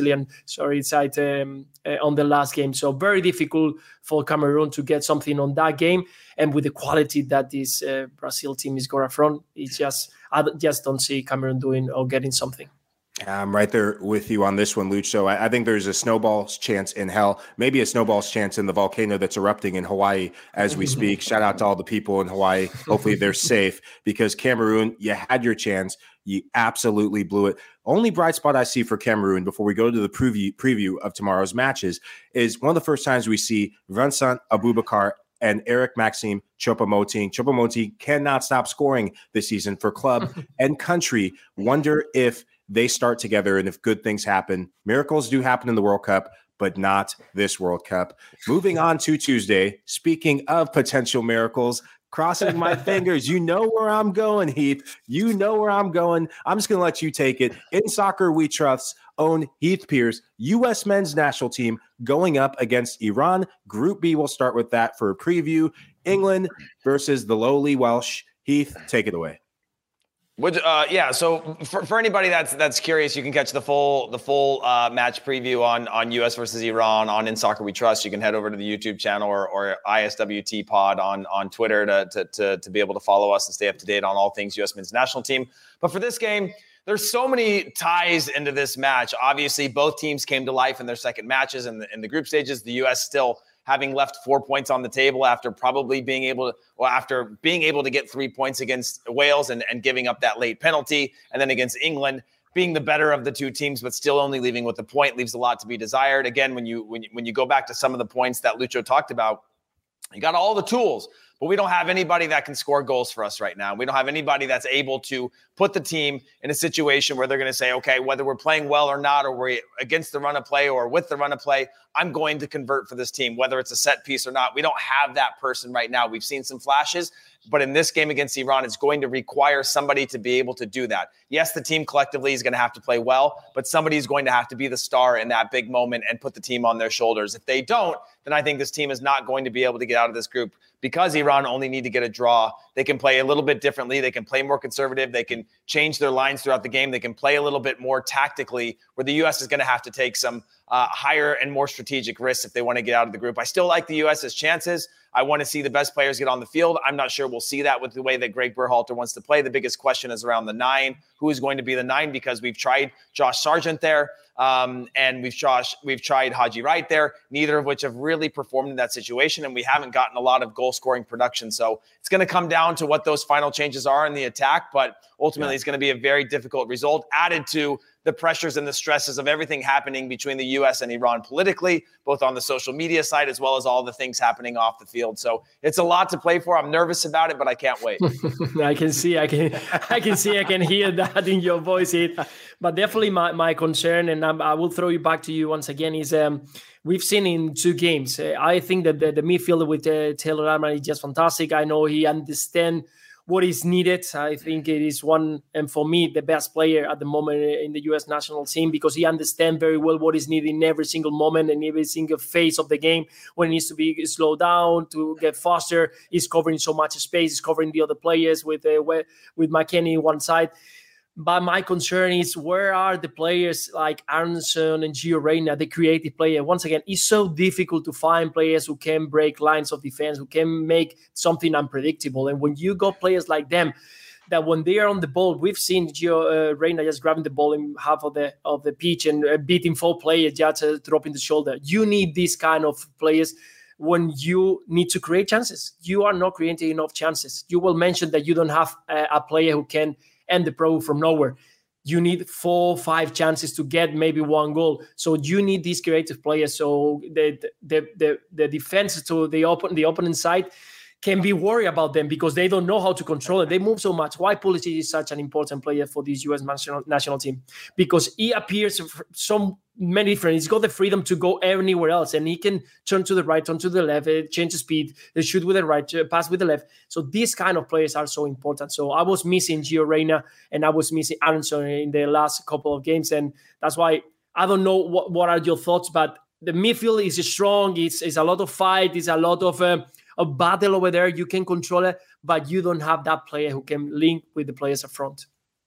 S8: on the last game. So very difficult for Cameroon to get something on that game. And with the quality that this Brazil team is going to front, I just don't see Cameroon doing or getting something.
S6: I'm right there with you on this one, Lucho. I think there's a snowball's chance in hell, maybe a snowball's chance in the volcano that's erupting in Hawaii as we speak. Shout out to all the people in Hawaii. Hopefully they're safe, because Cameroon, you had your chance. You absolutely blew it. Only bright spot I see for Cameroon before we go to the preview of tomorrow's matches is one of the first times we see Vincent Aboubakar and Eric Maxime Choupo-Moting. Choupo-Moting cannot stop scoring this season for club and country. Wonder if they start together, and if good things happen. Miracles do happen in the World Cup, but not this World Cup. Moving on to Tuesday, speaking of potential miracles, crossing my fingers. You know where I'm going, Heath. You know where I'm going. I'm just going to let you take it. In Soccer We Trust's own Heath Pearce, U.S. men's national team going up against Iran. Group B, we'll start with that for a preview. England versus the lowly Welsh. Heath, take it away.
S7: So for anybody that's curious, you can catch the full match preview on US versus Iran on In Soccer We Trust. You can head over to the YouTube channel or ISWT Pod on Twitter to be able to follow us and stay up to date on all things US men's national team. But for this game, there's so many ties into this match. Obviously, both teams came to life in their second matches in the group stages. The US still having left 4 points on the table after being able to get 3 points against Wales and giving up that late penalty, and then against England, being the better of the two teams, but still only leaving with a point, leaves a lot to be desired. Again, when you go back to some of the points that Lucho talked about, you got all the tools, but we don't have anybody that can score goals for us right now. We don't have anybody that's able to put the team in a situation where they're going to say, okay, whether we're playing well or not, or we're against the run of play or with the run of play, I'm going to convert for this team, whether it's a set piece or not. We don't have that person right now. We've seen some flashes, but in this game against Iran, it's going to require somebody to be able to do that. Yes, the team collectively is going to have to play well, but somebody's going to have to be the star in that big moment and put the team on their shoulders. If they don't, then I think this team is not going to be able to get out of this group, because Iran only need to get a draw. They can play a little bit differently. They can play more conservative. They can change their lines throughout the game. They can play a little bit more tactically, where the U.S. is going to have to take some higher and more strategic risks if they want to get out of the group. I still like the U.S.'s chances. I want to see the best players get on the field. I'm not sure we'll see that with the way that Greg Berhalter wants to play. The biggest question is around the 9. Who is going to be the 9? Because we've tried Josh Sargent there, and we've tried Haji Wright there, neither of which have really performed in that situation, and we haven't gotten a lot of goal-scoring production. So it's going to come down to what those final changes are in the attack, but ultimately it's going to be a very difficult result, added to the pressures and the stresses of everything happening between the U.S. and Iran politically, both on the social media side as well as all the things happening off the field. So it's a lot to play for. I'm nervous about it, but I can't wait.
S8: I can hear that in your voice, but definitely my concern, and I will throw you back to you once again, is we've seen in 2 games. I think that the midfielder with Taylor Arman is just fantastic. I know he understands what is needed. I think it is one, and for me, the best player at the moment in the U.S. national team, because he understands very well what is needed in every single moment and every single phase of the game, when it needs to be slowed down, to get faster. He's covering so much space. He's covering the other players with McKennie one side. But my concern is, where are the players like Aronson and Gio Reyna, the creative player? Once again, it's so difficult to find players who can break lines of defense, who can make something unpredictable. And when you got players like them, that when they are on the ball, we've seen Gio Reyna just grabbing the ball in half of the pitch and beating 4 players, just dropping the shoulder. You need these kind of players when you need to create chances. You are not creating enough chances. You will mention that you don't have a player who can end the pro from nowhere. you need 4 or 5 chances to get maybe 1 goal. So you need these creative players. So the defense to the opponent side can be worried about them because they don't know how to control it. They move so much. Why Pulisic is such an important player for this U.S. national team? Because he appears so many different. He's got the freedom to go anywhere else, and he can turn to the right, turn to the left, change the speed, shoot with the right, pass with the left. So these kind of players are so important. So I was missing Gio Reyna and I was missing Aronson in the last couple of games, and that's why I don't know what are your thoughts, but the midfield is strong. It's a lot of fight. It's a lot of a battle over there. You can control it, but you don't have that player who can link with the players up front.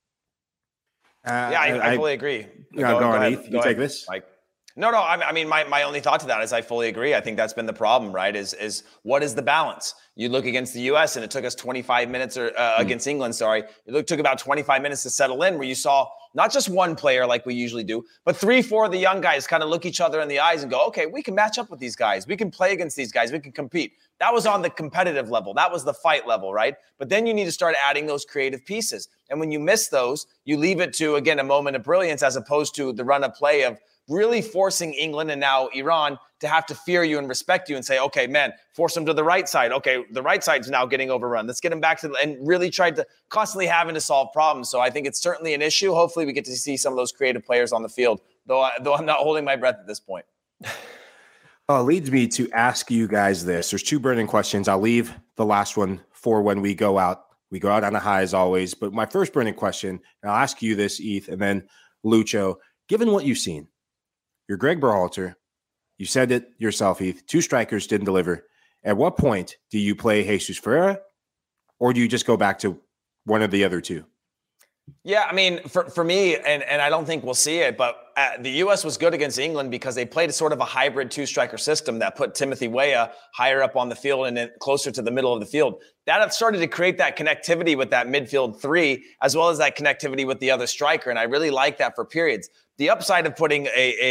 S7: I fully agree.
S6: Go on, you take this,
S7: Mike. No. I mean, my only thought to that is I fully agree. I think that's been the problem, right? Is what is the balance? You look against the U.S. and it took us 25 minutes, or against England, sorry. It took about 25 minutes to settle in, where you saw not just one player like we usually do, but 3-4 of the young guys kind of look each other in the eyes and go, okay, we can match up with these guys. We can play against these guys. We can compete. That was on the competitive level. That was the fight level, right? But then you need to start adding those creative pieces. And when you miss those, you leave it to, again, a moment of brilliance as opposed to the run of play of really forcing England and now Iran to have to fear you and respect you and say, okay, man, force them to the right side. Okay, the right side's now getting overrun. Let's get them back to and really tried to constantly having to solve problems. So I think it's certainly an issue. Hopefully we get to see some of those creative players on the field, though I'm not holding my breath at this point.
S6: Leads me to ask you guys this. There's 2 burning questions. I'll leave the last one for when we go out. We go out on a high as always. But my first burning question, and I'll ask you this, Eth, and then Lucho, given what you've seen, you're Greg Berhalter. You said it yourself, Eth. 2 strikers didn't deliver. At what point do you play Jesus Ferreira, or do you just go back to one of the other 2?
S7: Yeah, I mean, for me, and I don't think we'll see it, but the U.S. was good against England because they played a sort of a hybrid 2-striker system that put Timothy Weah higher up on the field and then closer to the middle of the field. That started to create that connectivity with that midfield 3, as well as that connectivity with the other striker, and I really like that for periods. The upside of putting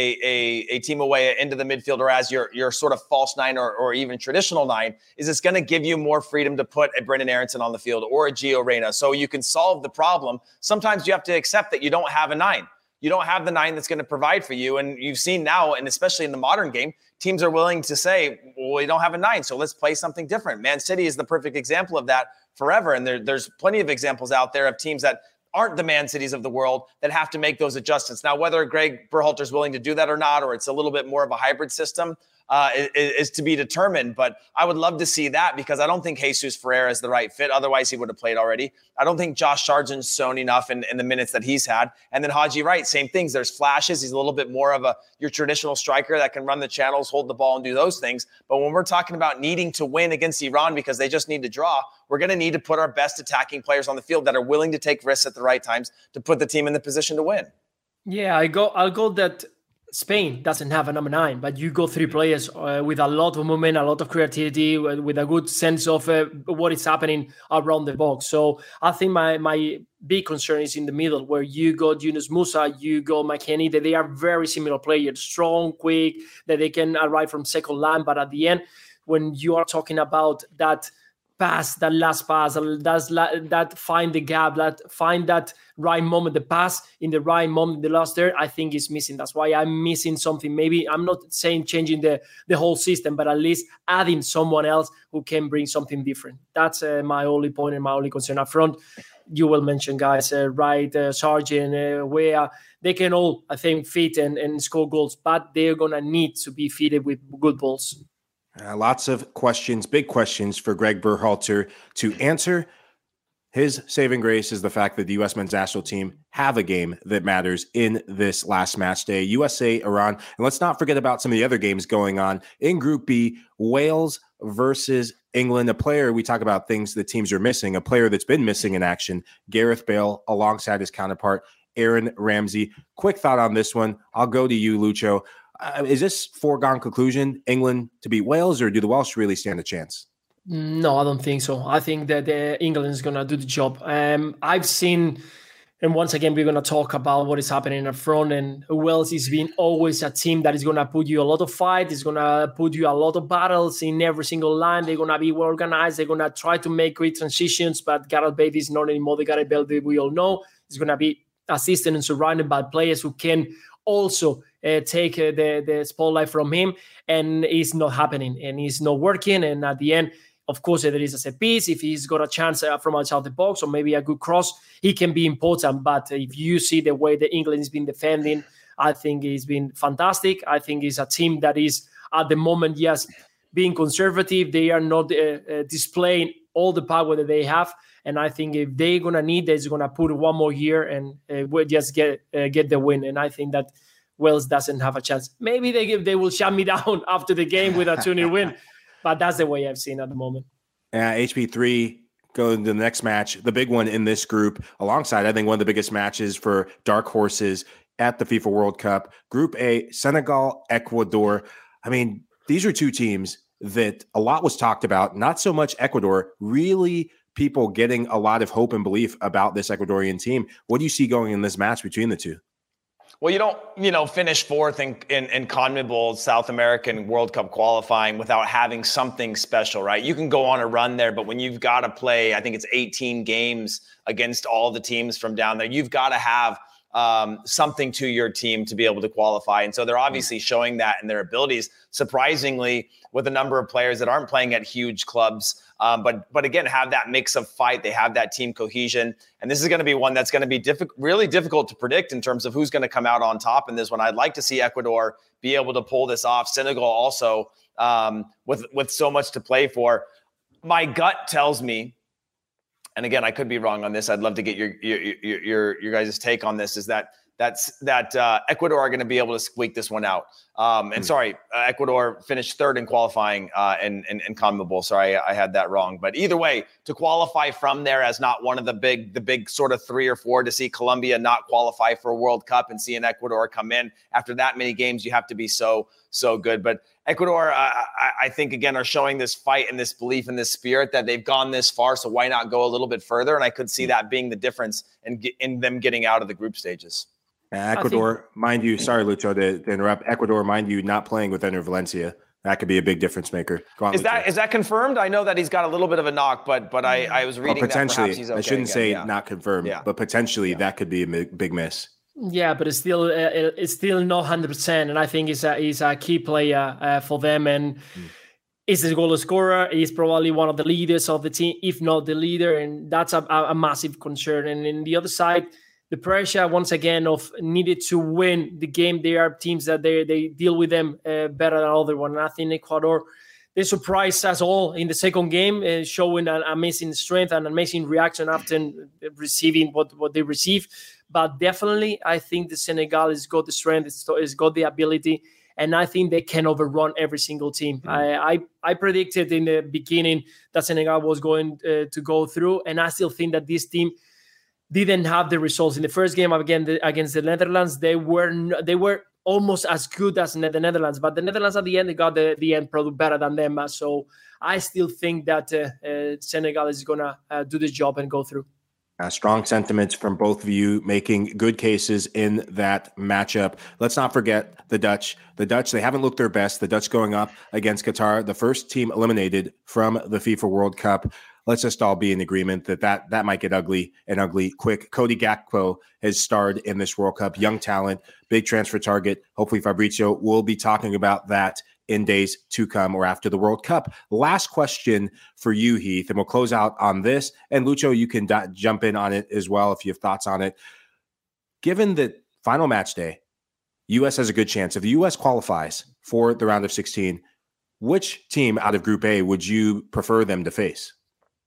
S7: a Timo Weah into the midfield or as your sort of false 9 or even traditional 9 is it's going to give you more freedom to put a Brendan Aronson on the field or a Gio Reyna. So you can solve the problem. Sometimes you have to accept that you don't have a 9. You don't have the 9 that's going to provide for you. And you've seen now, and especially in the modern game, teams are willing to say, well, we don't have a 9, so let's play something different. Man City is the perfect example of that forever. And there's plenty of examples out there of teams that aren't the Man Cities of the world that have to make those adjustments. Now, whether Greg Berhalter is willing to do that or not, or it's a little bit more of a hybrid system, is to be determined. But I would love to see that because I don't think Jesus Ferreira is the right fit. Otherwise, he would have played already. I don't think Josh Sargent's shown enough in the minutes that he's had. And then Haji Wright, same things. There's flashes. He's a little bit more of your traditional striker that can run the channels, hold the ball, and do those things. But when we're talking about needing to win against Iran because they just need to draw, we're going to need to put our best attacking players on the field that are willing to take risks at the right times to put the team in the position to win.
S8: Yeah, I'll go that Spain doesn't have a number 9, but you go 3 players with a lot of movement, a lot of creativity, with a good sense of what is happening around the box. So I think my big concern is in the middle, where you got Yunus Musa, you got McKennie, that they are very similar players, strong, quick, that they can arrive from second line. But at the end, when you are talking about that pass, that last pass, that find the gap, that find that right moment, the pass in the right moment, the last there, I think is missing. That's why I'm missing something. Maybe I'm not saying changing the whole system, but at least adding someone else who can bring something different. That's my only point and my only concern up front. You will mention guys, Wright, Sargent, Weah. They can all, I think, fit and score goals, but they're going to need to be fitted with good balls.
S6: Lots of questions, big questions for Greg Berhalter to answer. His saving grace is the fact that the U.S. men's national team have a game that matters in this last match day. USA, Iran. And let's not forget about some of the other games going on. In Group B, Wales versus England. A player, we talk about things that teams are missing. A player that's been missing in action, Gareth Bale, alongside his counterpart, Aaron Ramsey. Quick thought on this one. I'll go to you, Lucho. Is this foregone conclusion, England to beat Wales, or do the Welsh really stand a chance?
S8: No, I don't think so. I think that England is going to do the job. I've seen, and once again, we're going to talk about what is happening up front, and Wales is being always a team that is going to put you a lot of fight. It's going to put you a lot of battles in every single line. They're going to be well organized. They're going to try to make great transitions, but Gareth Bale is not anymore the Gareth Bale that we all know. It's going to be assistant and surrounded by players who can also take the spotlight from him, and it's not happening and it's not working. And at the end, of course, there is a set piece. If he's got a chance from outside the box or maybe a good cross, he can be important. But if you see the way that England has been defending, I think it's been fantastic. I think it's a team that is at the moment, yes, being conservative. They are not displaying all the power that they have. And I think if they're going to need, they're going to put one more year and we'll just get the win. And I think that Wales doesn't have a chance. Maybe they will shut me down after the game with a 2-0 win. But that's the way I've seen at the moment.
S6: HP3 go into the next match, the big one in this group, alongside, I think, one of the biggest matches for dark horses at the FIFA World Cup. Group A, Senegal, Ecuador. I mean, these are two teams that a lot was talked about, not so much Ecuador, really people getting a lot of hope and belief about this Ecuadorian team. What do you see going in this match between the two?
S7: Well, you don't, finish fourth in CONMEBOL South American World Cup qualifying without having something special, right? You can go on a run there, but when you've got to play, I think it's 18 games against all the teams from down there, you've got to have something to your team to be able to qualify. And so they're obviously showing that in their abilities, surprisingly, with a number of players that aren't playing at huge clubs. But again, have that mix of fight. They have that team cohesion. And this is going to be one that's going to be really difficult to predict in terms of who's going to come out on top in this one. I'd like to see Ecuador be able to pull this off. Senegal also with so much to play for. My gut tells me, and again, I could be wrong on this. I'd love to get your guys' take on this. Is that Ecuador are going to be able to squeak this one out? Ecuador finished third in qualifying in CONMEBOL. Sorry, I had that wrong. But either way, to qualify from there as not one of the big sort of 3 or 4, to see Colombia not qualify for a World Cup and see an Ecuador come in after that many games, you have to be so good. But Ecuador, I think, again, are showing this fight and this belief and this spirit that they've gone this far, so why not go a little bit further? And I could see that being the difference in them getting out of the group stages.
S6: Ecuador, mind you, sorry, Lucho, to interrupt. Ecuador, mind you, not playing with Enner Valencia. That could be a big difference maker. Go on,
S7: is that confirmed? I know that he's got a little bit of a knock, but I was reading
S6: potentially,
S7: that perhaps he's okay.
S6: I shouldn't say not confirmed, but potentially that could be a big miss.
S8: Yeah, but it's still not 100%, and I think he's a key player for them, and he's a goal scorer. He's probably one of the leaders of the team, if not the leader, and that's a massive concern. And in the other side, the pressure once again of needed to win the game. There are teams that they deal with them better than other one. And I think Ecuador, they surprised us all in the second game, showing an amazing strength and amazing reaction after receiving what they received. But definitely, I think the Senegal has got the strength, it's got the ability, and I think they can overrun every single team. I predicted in the beginning that Senegal was going to go through, and I still think that this team didn't have the results in the first game against the Netherlands. They were almost as good as the Netherlands, but the Netherlands at the end, they got the end product better than them. So I still think that Senegal is gonna do the job and go through.
S6: Strong sentiments from both of you, making good cases in that matchup. Let's not forget the Dutch. The Dutch, they haven't looked their best. The Dutch going up against Qatar, the first team eliminated from the FIFA World Cup. Let's just all be in agreement that might get ugly quick. Cody Gakpo has starred in this World Cup. Young talent, big transfer target. Hopefully Fabrizio will be talking about that in days to come or after the World Cup. Last question for you, Heath, and we'll close out on this. And Lucho, you can jump in on it as well if you have thoughts on it. Given that final match day, U.S. has a good chance. If the U.S. qualifies for the round of 16, which team out of Group A would you prefer them to face?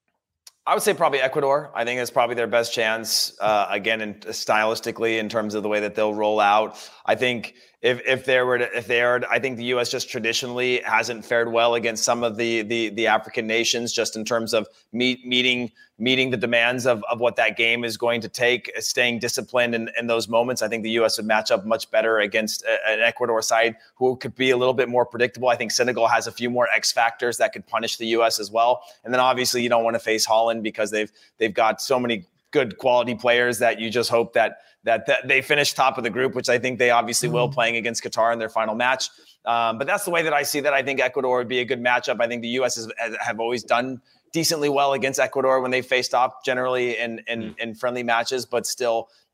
S7: I would say probably Ecuador. I think it's probably their best chance, again, stylistically in terms of the way that they'll roll out. I think if they are, I think the U.S. just traditionally hasn't fared well against some of the African nations, just in terms of meeting the demands of what that game is going to take, staying disciplined in those moments. I think the U.S. would match up much better against an Ecuador side who could be a little bit more predictable. I think Senegal has a few more X factors that could punish the U.S. as well. And then obviously you don't want to face Holland because they've got so many good quality players that you just hope that they finish top of the group, which I think they obviously will, playing against Qatar in their final match. But that's the way that I see that. I think Ecuador would be a good matchup. I think the U.S. have always done decently well against Ecuador when they faced off generally in friendly matches, but still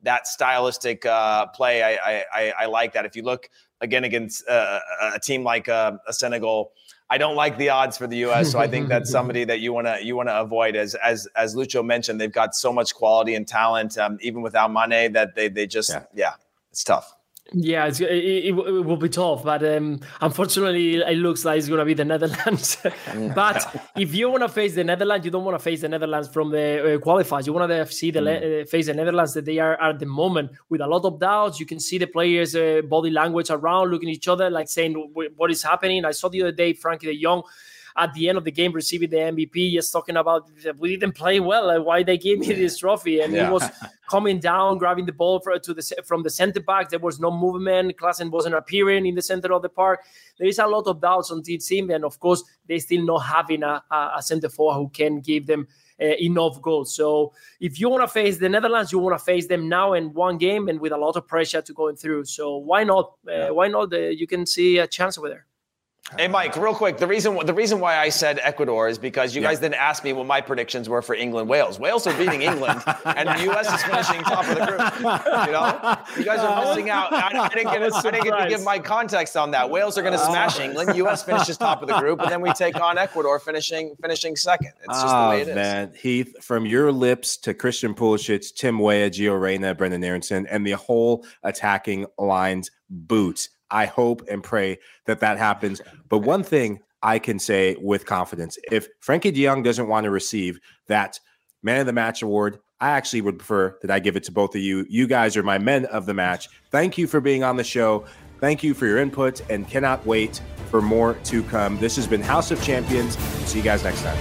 S7: that stylistic play. I like that. If you look again against a team like a Senegal, I don't like the odds for the U.S., so I think that's somebody that you want to avoid. As Lucho mentioned, they've got so much quality and talent, even without Mane, that they just it's tough.
S8: Yeah, it will be tough, but unfortunately, it looks like it's going to be the Netherlands. But if you want to face the Netherlands, you don't want to face the Netherlands from the qualifiers. You want to see face the Netherlands that they are at the moment with a lot of doubts. You can see the players' body language around, looking at each other, like saying, what is happening? I saw the other day, Frankie de Jong, at the end of the game, receiving the MVP, just talking about, we didn't play well. Why they gave me this trophy? And he was coming down, grabbing the ball from the center back. There was no movement. Klaassen wasn't appearing in the center of the park. There is a lot of doubts on this team. And of course, they still not having a center forward who can give them enough goals. So if you want to face the Netherlands, you want to face them now in one game and with a lot of pressure to going through. So why not? Why not? You can see a chance over there.
S7: Hey, Mike, real quick. The reason why I said Ecuador is because you guys didn't ask me what my predictions were for England-Wales. Wales are beating England, and the U.S. is finishing top of the group. You guys are missing out. I didn't get to give my context on that. Wales are going to smash England. U.S. finishes top of the group, and then we take on Ecuador, finishing second. It's just the way it is.
S6: Man, Heath, from your lips to Christian Pulisic, Tim Weah, Gio Reyna, Brendan Aronson, and the whole attacking line's boots. I hope and pray that happens. But one thing I can say with confidence, if Frankie de Jong doesn't want to receive that Man of the Match award, I actually would prefer that I give it to both of you. You guys are my men of the match. Thank you for being on the show. Thank you for your input, and cannot wait for more to come. This has been House of Champions. See you guys next time.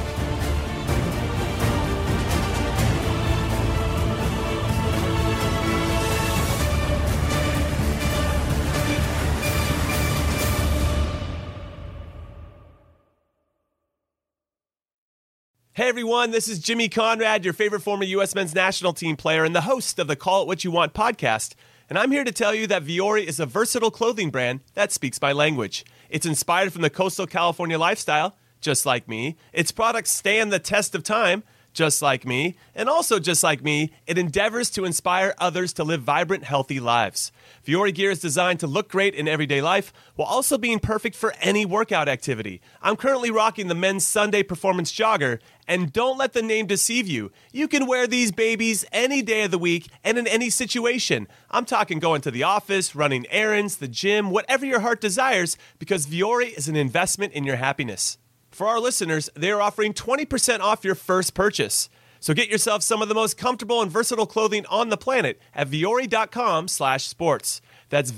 S10: Hey everyone, this is Jimmy Conrad, your favorite former U.S. men's national team player and the host of the Call It What You Want podcast. And I'm here to tell you that Vuori is a versatile clothing brand that speaks my language. It's inspired from the coastal California lifestyle, just like me. Its products stand the test of time, just like me. And also just like me, it endeavors to inspire others to live vibrant, healthy lives. Vuori gear is designed to look great in everyday life while also being perfect for any workout activity. I'm currently rocking the men's Sunday Performance Jogger, and don't let the name deceive you. You can wear these babies any day of the week and in any situation. I'm talking going to the office, running errands, the gym, whatever your heart desires, because Vuori is an investment in your happiness. For our listeners, they are offering 20% off your first purchase. So get yourself some of the most comfortable and versatile clothing on the planet at vuori.com/sports. That's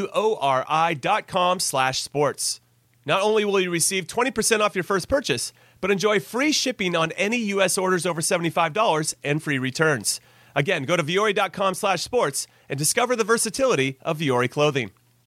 S10: VUORI.com/sports. Not only will you receive 20% off your first purchase, but enjoy free shipping on any U.S. orders over $75 and free returns. Again, go to vuori.com/sports and discover the versatility of Vuori clothing.